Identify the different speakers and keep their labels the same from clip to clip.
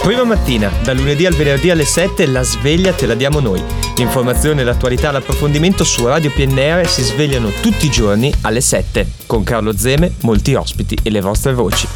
Speaker 1: Prima mattina, da lunedì al venerdì alle 7, la sveglia te la diamo noi. L'informazione, l'attualità, l'approfondimento su Radio PNR si svegliano tutti i giorni alle 7. Con Carlo Zeme, molti ospiti e le vostre voci.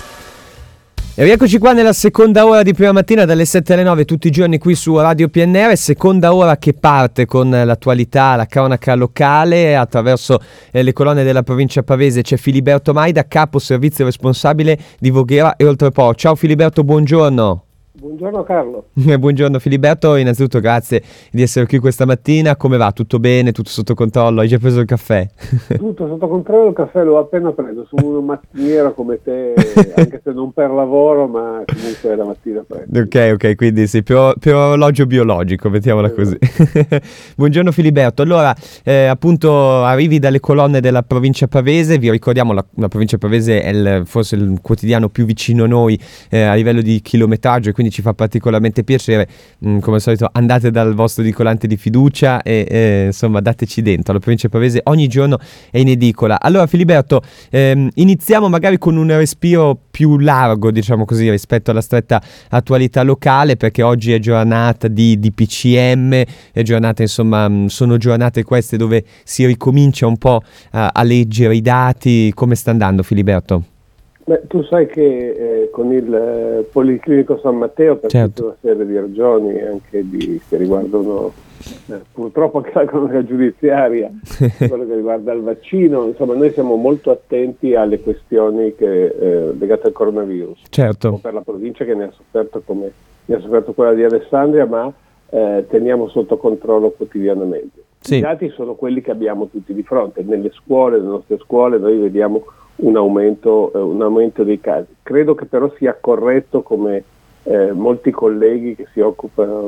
Speaker 1: E rieccoci qua nella seconda ora di Prima Mattina dalle 7 alle 9 tutti i giorni qui su Radio PNR, seconda ora che parte con l'attualità, la cronaca locale attraverso le colonne della provincia pavese. C'è Filiberto Maida, capo servizio responsabile di Voghera e Oltrepò. Ciao Filiberto, buongiorno.
Speaker 2: Buongiorno Carlo.
Speaker 1: Buongiorno Filiberto, innanzitutto grazie di essere qui questa mattina. Come va? Tutto bene? Tutto sotto controllo? Hai già preso il caffè?
Speaker 2: Tutto sotto controllo, il caffè l'ho appena preso, sono un mattiniero come te, anche se non per lavoro, ma comunque la mattina preso.
Speaker 1: Ok, quindi sei più orologio biologico, mettiamola così. Buongiorno Filiberto, allora appunto arrivi dalle colonne della provincia pavese, vi ricordiamo la provincia pavese è forse il quotidiano più vicino a noi a livello di chilometraggio, e quindi ci fa particolarmente piacere. Come al solito andate dal vostro edicolante di fiducia e insomma dateci dentro. La provincia pavese ogni giorno è in edicola. Allora Filiberto, iniziamo magari con un respiro più largo, diciamo così, rispetto alla stretta attualità locale, perché oggi è giornata di PCM, è giornata, insomma, sono giornate queste dove si ricomincia un po' a leggere i dati. Come sta andando Filiberto?
Speaker 2: Beh, tu sai che con il Policlinico San Matteo, per tutta una serie di ragioni anche che riguardano purtroppo anche la cronaca giudiziaria, quello che riguarda il vaccino, insomma noi siamo molto attenti alle questioni legate al coronavirus.
Speaker 1: Certo.
Speaker 2: Per la provincia che ne ha sofferto quella di Alessandria, ma teniamo sotto controllo quotidianamente.
Speaker 1: Sì.
Speaker 2: I dati sono quelli che abbiamo tutti di fronte. Nelle nostre scuole noi vediamo un aumento dei casi. Credo che però sia corretto, come molti colleghi che si occupano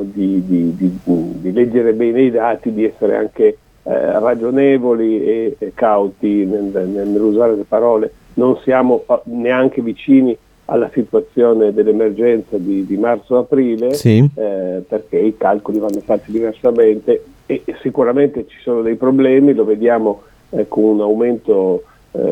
Speaker 2: di leggere bene i dati, di essere anche ragionevoli e cauti nell'usare le parole. Non siamo neanche vicini alla situazione dell'emergenza di marzo-aprile,
Speaker 1: sì.
Speaker 2: Perché i calcoli vanno fatti diversamente e sicuramente ci sono dei problemi, lo vediamo con un aumento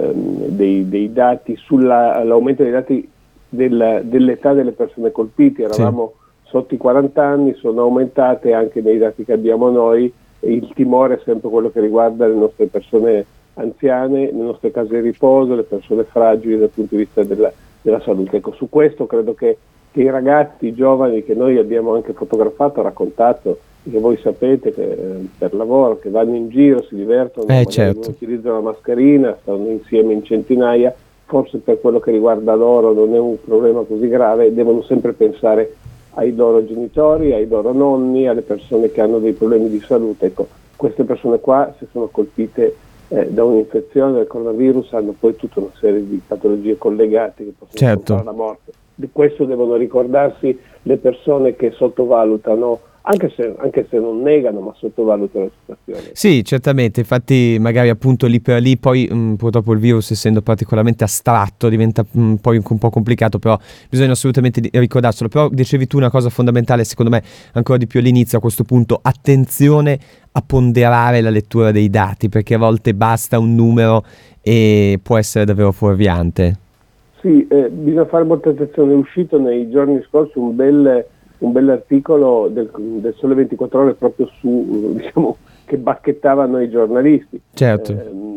Speaker 2: dei dati l'aumento dei dati dell'età delle persone colpite. Eravamo sotto i 40 anni, sono aumentate anche nei dati che abbiamo noi, e il timore è sempre quello che riguarda le nostre persone anziane, le nostre case di riposo, le persone fragili dal punto di vista della salute. Ecco, su questo credo che i ragazzi, i giovani che noi abbiamo anche fotografato, raccontato, che voi sapete che per lavoro, che vanno in giro, si divertono, non utilizzano la mascherina, stanno insieme in centinaia, forse per quello che riguarda loro non è un problema così grave, devono sempre pensare ai loro genitori, ai loro nonni, alle persone che hanno dei problemi di salute. Ecco, queste persone qua, se sono colpite da un'infezione del coronavirus, hanno poi tutta una serie di patologie collegate che possono portare alla morte. Di questo devono ricordarsi le persone che sottovalutano, anche se non negano, ma sottovalutano la situazione.
Speaker 1: Sì, certamente, infatti magari appunto lì per lì poi purtroppo il virus, essendo particolarmente astratto, diventa poi un po' complicato, però bisogna assolutamente ricordarselo. Però dicevi tu una cosa fondamentale, secondo me ancora di più all'inizio, a questo punto: attenzione a ponderare la lettura dei dati, perché a volte basta un numero e può essere davvero fuorviante.
Speaker 2: Sì, bisogna fare molta attenzione. È uscito nei giorni scorsi un bel articolo del Sole 24 Ore proprio su, che bacchettavano i giornalisti.
Speaker 1: Certo.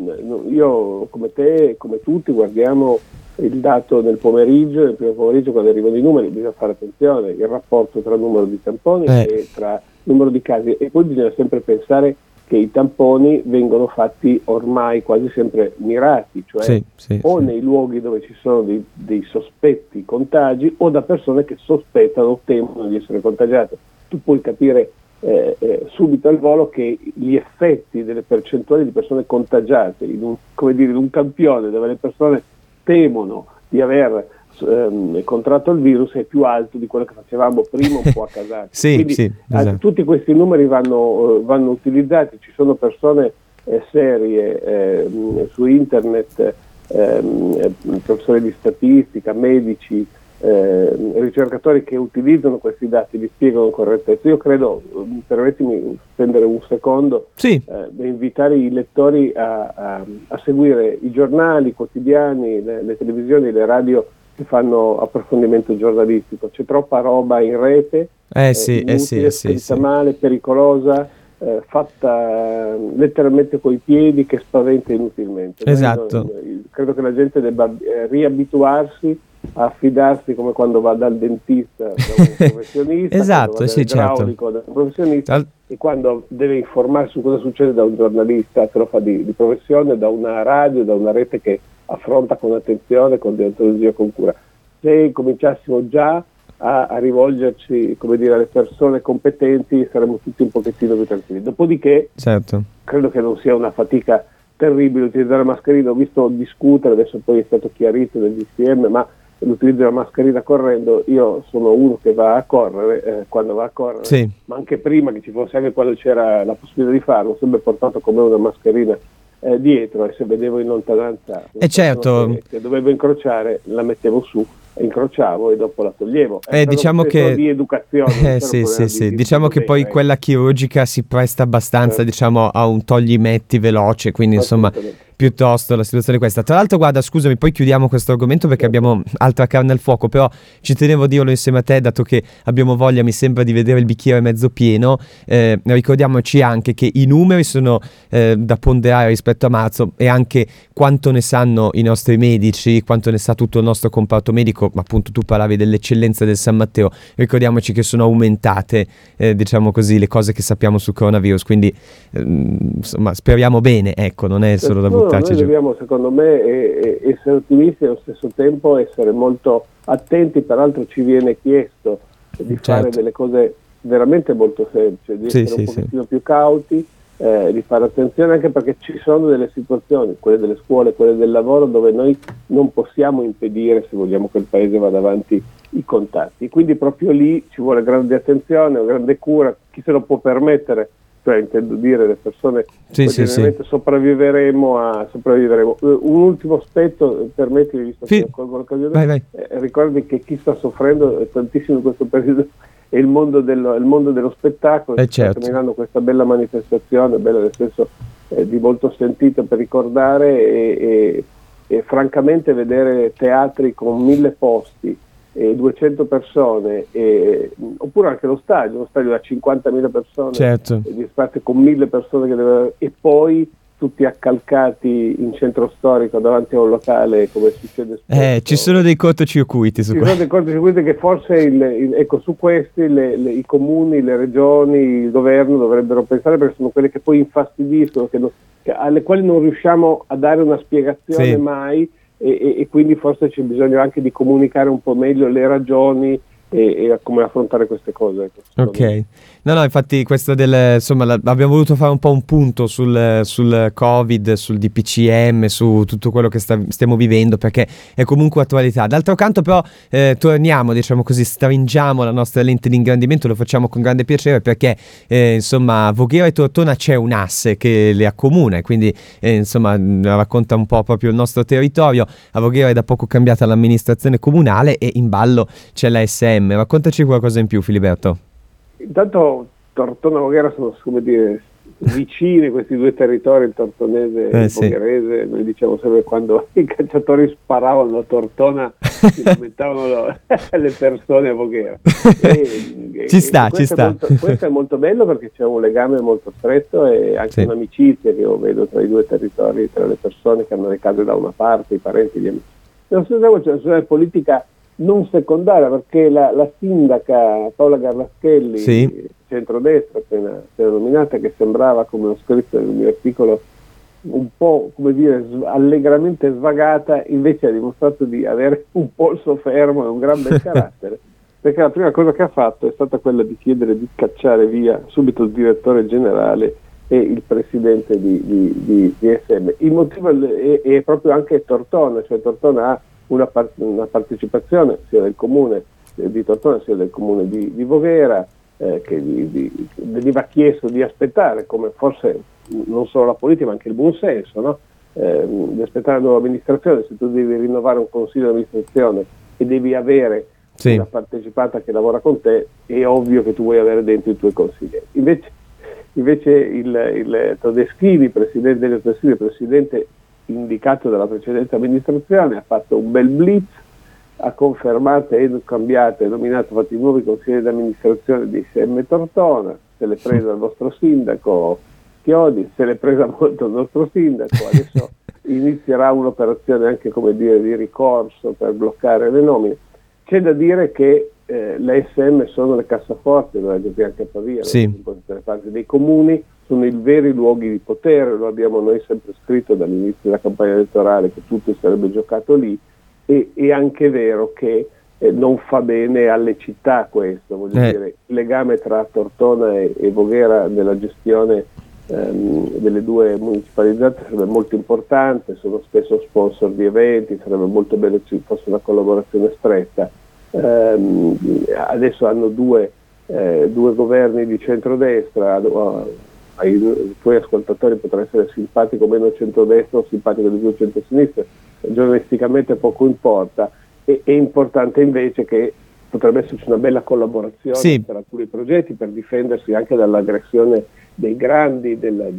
Speaker 2: Io, come te, come tutti, guardiamo il dato nel primo pomeriggio quando arrivano i numeri, bisogna fare attenzione, il rapporto tra numero di tamponi e tra numero di casi, e poi bisogna sempre pensare che i tamponi vengono fatti ormai quasi sempre mirati, cioè nei luoghi dove ci sono dei sospetti contagi o da persone che sospettano o temono di essere contagiate. Tu puoi capire subito al volo che gli effetti delle percentuali di persone contagiate in un campione dove le persone temono di aver contratto il virus è più alto di quello che facevamo prima un po' a casaccio. Quindi esatto. Tutti questi numeri vanno utilizzati. Ci sono persone serie su internet, professori di statistica, medici, ricercatori che utilizzano questi dati, li spiegano con correttezza. Io credo, permettimi spendere un secondo, invitare i lettori a seguire i giornali, i quotidiani, le televisioni, le radio che fanno approfondimento giornalistico. C'è troppa roba in rete, inutile, scritta male, pericolosa, fatta letteralmente coi piedi, che spaventa inutilmente.
Speaker 1: Esatto.
Speaker 2: Credo che la gente debba riabituarsi a fidarsi, come quando va dal dentista da un professionista,
Speaker 1: esatto,
Speaker 2: quando va dall'idraulico da un professionista, e quando deve informarsi su cosa succede da un giornalista che lo fa di professione, da una radio, da una rete che affronta con attenzione, con deontologia, con cura. Se cominciassimo già a rivolgerci, come dire, alle persone competenti, saremmo tutti un pochettino più tranquilli. Dopodiché, credo che non sia una fatica terribile utilizzare la mascherina. Ho visto discutere, adesso poi è stato chiarito nel DPM, ma l'utilizzo della mascherina correndo, io sono uno che va a correre, quando va a correre, ma anche prima che ci fosse, anche quando c'era la possibilità di farlo, ho sempre portato con me una mascherina dietro, e se vedevo in lontananza che dovevo incrociare, la mettevo su, incrociavo e dopo la toglievo.
Speaker 1: Diciamo che
Speaker 2: di educazione,
Speaker 1: diciamo che poi quella chirurgica si presta abbastanza, diciamo, a un togli-metti veloce, quindi insomma piuttosto la situazione è questa. Tra l'altro, guarda, scusami, poi chiudiamo questo argomento perché abbiamo altra carne al fuoco, però ci tenevo a dirlo insieme a te, dato che abbiamo voglia, mi sembra, di vedere il bicchiere mezzo pieno. Ricordiamoci anche che i numeri sono da ponderare rispetto a marzo, e anche quanto ne sanno i nostri medici, quanto ne sa tutto il nostro comparto medico. Appunto, tu parlavi dell'eccellenza del San Matteo, ricordiamoci che sono aumentate, diciamo così, le cose che sappiamo sul coronavirus, quindi insomma speriamo bene, ecco, non è solo da buttarci
Speaker 2: noi dobbiamo, secondo me, essere ottimisti e allo stesso tempo essere molto attenti. Peraltro ci viene chiesto di fare delle cose veramente molto semplici, di essere un pochettino più cauti, di fare attenzione, anche perché ci sono delle situazioni, quelle delle scuole, quelle del lavoro, dove noi non possiamo impedire, se vogliamo che il paese vada avanti, i contatti. Quindi proprio lì ci vuole grande attenzione, grande cura. Chi se lo può permettere, cioè intendo dire le persone, sopravviveremo. Un ultimo aspetto, permettimi, visto che colgo l'occasione, ricordi che chi sta soffrendo tantissimo in questo periodo è il mondo dello spettacolo. Sta terminando questa bella manifestazione, bella nel senso di molto sentito, per ricordare, e francamente vedere teatri con 1000 posti e 200 persone, oppure anche lo stadio da 50.000 persone, di spazio con 1000 persone e poi tutti accalcati in centro storico davanti a un locale, come succede spesso.
Speaker 1: Ci sono dei cortocircuiti su questo.
Speaker 2: Ci sono dei cortocircuiti che forse ecco, su questi i comuni, le regioni, il governo dovrebbero pensare, perché sono quelle che poi infastidiscono, alle quali non riusciamo a dare una spiegazione mai, e quindi forse c'è bisogno anche di comunicare un po' meglio le ragioni e come affrontare queste cose.
Speaker 1: Ok, no, infatti questo abbiamo voluto fare un po' un punto sul Covid, sul DPCM, su tutto quello che stiamo vivendo, perché è comunque attualità. D'altro canto però torniamo, diciamo così, stringiamo la nostra lente di ingrandimento, lo facciamo con grande piacere, perché insomma Voghera e Tortona c'è un asse che le accomuna, e quindi insomma racconta un po' proprio il nostro territorio. A Voghera è da poco cambiata l'amministrazione comunale e in ballo c'è la SM. Raccontaci qualcosa in più, Filiberto.
Speaker 2: Intanto Tortona e Voghera sono, come dire, vicini questi due territori, il tortonese e il vogherese. Noi diciamo sempre, quando i calciatori sparavano a Tortona si lamentavano le persone a Voghera.
Speaker 1: Ci sta.
Speaker 2: Questo è molto bello, perché c'è un legame molto stretto e anche un'amicizia che io vedo tra i due territori, tra le persone che hanno le case da una parte, i parenti, gli amici. Nello stesso tempo c'è una situazione politica non secondaria, perché la sindaca Paola Garlaschelli, centrodestra, appena nominata, che sembrava, come ho scritto nel mio articolo, un po', come dire, allegramente svagata, invece ha dimostrato di avere un polso fermo e un gran bel carattere, perché la prima cosa che ha fatto è stata quella di chiedere di cacciare via subito il direttore generale e il presidente di SM. Il motivo è proprio anche Tortona, cioè Tortona ha una partecipazione sia del comune di Tortona sia del comune di Voghera, che veniva chiesto di aspettare, come forse non solo la politica ma anche il buon senso, no? Di aspettare la nuova amministrazione. Se tu devi rinnovare un consiglio di amministrazione e devi avere una partecipata che lavora con te, è ovvio che tu vuoi avere dentro i tuoi consiglieri. Invece il Todeschini, presidente indicato dalla precedente amministrazione, ha fatto un bel blitz ha confermato e cambiato e nominato, fatto i nuovi consigli di amministrazione di SM Tortona, se l'è presa il nostro sindaco Chiodi, se l'è presa molto il nostro sindaco, adesso inizierà un'operazione anche, come dire, di ricorso per bloccare le nomine. C'è da dire che le SM sono le cassaforti, lo vedi anche a Pavia,
Speaker 1: sì.
Speaker 2: le parti dei comuni, sono i veri luoghi di potere, lo abbiamo noi sempre scritto dall'inizio della campagna elettorale che tutto sarebbe giocato lì, e è anche vero che non fa bene alle città questo, voglio dire, il legame tra Tortona e Voghera nella gestione delle due municipalizzate sarebbe molto importante, sono spesso sponsor di eventi, sarebbe molto bello se ci fosse una collaborazione stretta. Adesso hanno due governi di centrodestra, ai tuoi ascoltatori potrà essere simpatico meno centrodestra o simpatico di più centrosinistra, giornalisticamente poco importa, è importante invece che potrebbe esserci una bella collaborazione per alcuni progetti, per difendersi anche dall'aggressione dei grandi,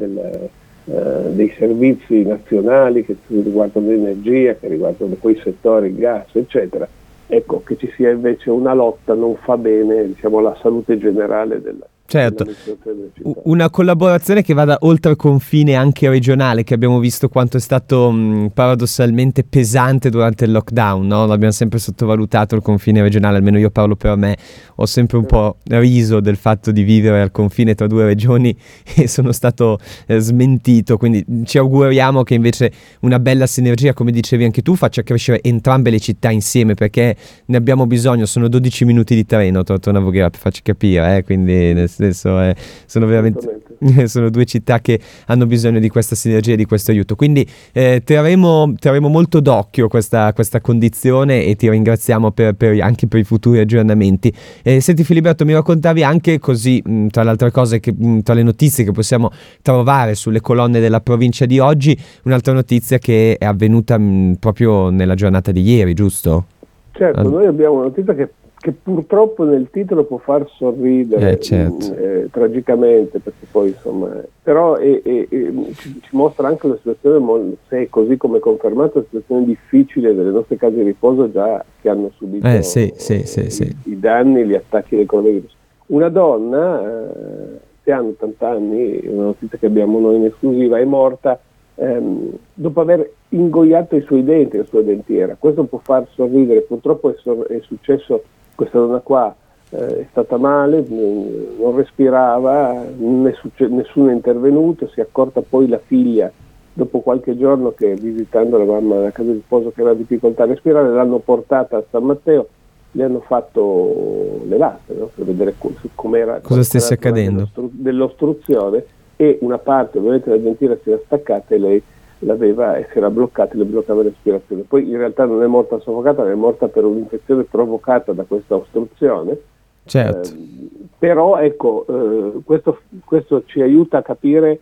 Speaker 2: dei servizi nazionali che riguardano l'energia, che riguardano quei settori, il gas, eccetera. Ecco, che ci sia invece una lotta non fa bene, diciamo, alla salute generale
Speaker 1: certo, una collaborazione che vada oltre il confine anche regionale, che abbiamo visto quanto è stato paradossalmente pesante durante il lockdown, no? L'abbiamo sempre sottovalutato il confine regionale, almeno io parlo per me, ho sempre un po' riso del fatto di vivere al confine tra due regioni e sono stato smentito, quindi ci auguriamo che invece una bella sinergia, come dicevi anche tu, faccia crescere entrambe le città insieme, perché ne abbiamo bisogno. Sono 12 minuti di treno Tortona Voghera, per farci capire, quindi nel senso sono veramente sono due città che hanno bisogno di questa sinergia e di questo aiuto, quindi terremo molto d'occhio questa condizione e ti ringraziamo anche per i futuri aggiornamenti. Senti Filiberto, mi raccontavi anche così, tra le altre cose, tra le notizie che possiamo trovare sulle colonne della provincia di oggi, un'altra notizia che è avvenuta proprio nella giornata di ieri, giusto?
Speaker 2: Certo, noi abbiamo una notizia che purtroppo nel titolo può far sorridere,
Speaker 1: certo.
Speaker 2: Tragicamente, perché poi insomma, però ci mostra anche una situazione, se è così come confermato, una situazione difficile delle nostre case di riposo già che hanno subito i danni, gli attacchi del coronavirus. Una donna, anziana, 80 anni, una notizia che abbiamo noi in esclusiva, è morta dopo aver ingoiato i suoi denti, la sua dentiera. Questo può far sorridere, purtroppo è successo. Questa donna qua è stata male, non respirava, nessuno è intervenuto, si è accorta poi la figlia dopo qualche giorno che, visitando la mamma nella casa di riposo, che aveva difficoltà a respirare, l'hanno portata a San Matteo, le hanno fatto le lastre, no? Per vedere com'era,
Speaker 1: cosa stesse accadendo
Speaker 2: dell'ostruzione, e una parte ovviamente della dentiera si era staccata e lei l'aveva e si era bloccata e le bloccava la respirazione. Poi in realtà non è morta soffocata, è morta per un'infezione provocata da questa ostruzione.
Speaker 1: Certo.
Speaker 2: Però ecco, questo ci aiuta a capire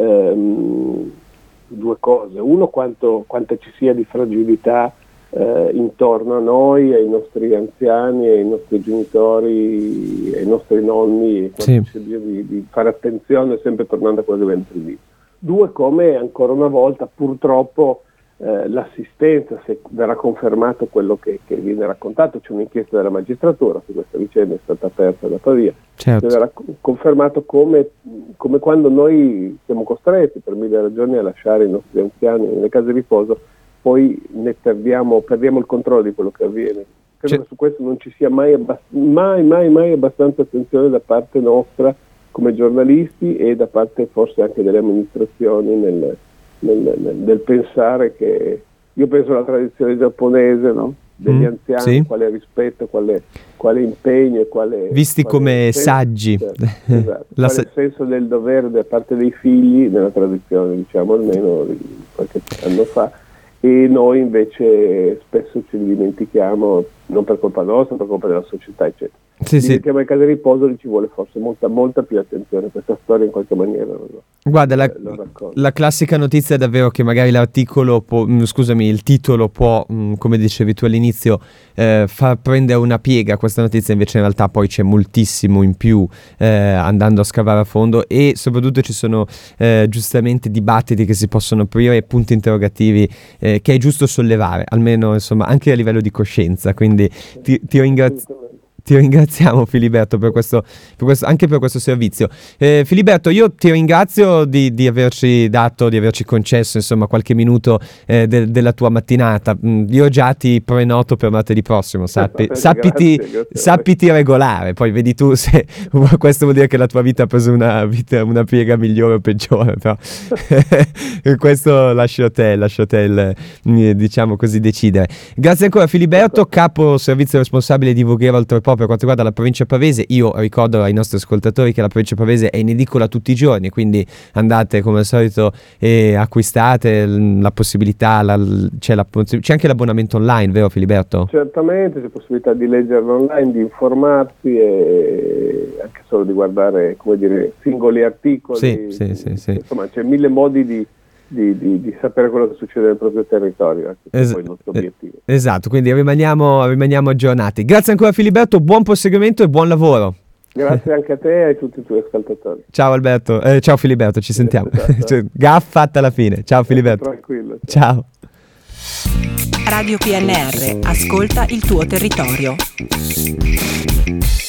Speaker 2: due cose. Uno, quanta ci sia di fragilità intorno a noi, ai nostri anziani, ai nostri genitori, ai nostri nonni, e quanto ci sia di fare attenzione, sempre tornando a quello che abbiamo detto lì. Due, come ancora una volta purtroppo l'assistenza, se verrà confermato quello che viene raccontato, c'è un'inchiesta della magistratura su questa vicenda, è stata aperta da Pavia,
Speaker 1: certo.
Speaker 2: Verrà confermato come quando noi siamo costretti per mille ragioni a lasciare i nostri anziani nelle case di riposo, poi ne perdiamo il controllo di quello che avviene. Credo che su questo non ci sia mai abbastanza attenzione da parte nostra come giornalisti e da parte forse anche delle amministrazioni nel pensare che, io penso alla tradizione giapponese, no? Degli anziani, quale rispetto, quale impegno e
Speaker 1: visti come saggi,
Speaker 2: esatto, quale senso del dovere da parte dei figli nella tradizione, diciamo, almeno di qualche anno fa, e noi invece spesso ci dimentichiamo non per colpa nostra, per colpa della società, eccetera.
Speaker 1: Sì, sì.
Speaker 2: Diventiamo le case di riposo, ci vuole forse molta più attenzione. Questa storia in qualche maniera
Speaker 1: guarda, la classica notizia è davvero che magari l'articolo il titolo può, come dicevi tu all'inizio, far prendere una piega a questa notizia, invece in realtà poi c'è moltissimo in più andando a scavare a fondo, e soprattutto ci sono giustamente dibattiti che si possono aprire e punti interrogativi che è giusto sollevare, almeno insomma anche a livello di coscienza, quindi ti ringrazio. Ti ringraziamo Filiberto per questo, anche per questo servizio. Filiberto, io ti ringrazio di averci concesso insomma qualche minuto della tua mattinata. Io già ti prenoto per martedì prossimo, sappiti regolare, poi vedi tu se questo vuol dire che la tua vita ha preso una piega migliore o peggiore, però questo lascio a te diciamo così decidere. Grazie ancora Filiberto, capo servizio responsabile di Voghera Oltrepo per quanto riguarda la provincia pavese. Io ricordo ai nostri ascoltatori che la provincia pavese è in edicola tutti i giorni, quindi andate come al solito e acquistate la possibilità, c'è anche l'abbonamento online, vero Filiberto?
Speaker 2: Certamente, c'è possibilità di leggerlo online, di informarsi e anche solo di guardare, come dire, singoli articoli.
Speaker 1: Sì.
Speaker 2: Insomma, c'è mille modi di sapere quello che succede nel proprio territorio, poi il nostro obiettivo.
Speaker 1: Esatto, quindi rimaniamo aggiornati. Grazie ancora Filiberto, buon proseguimento e buon lavoro.
Speaker 2: Grazie anche a te e a tutti i tuoi ascoltatori.
Speaker 1: Ciao Alberto, ciao Filiberto, ci sentiamo.
Speaker 2: Ciao.
Speaker 1: Gaffa fatta alla fine. Ciao Filiberto.
Speaker 2: Tranquillo.
Speaker 1: Ciao.
Speaker 3: Radio PNR, ascolta il tuo territorio.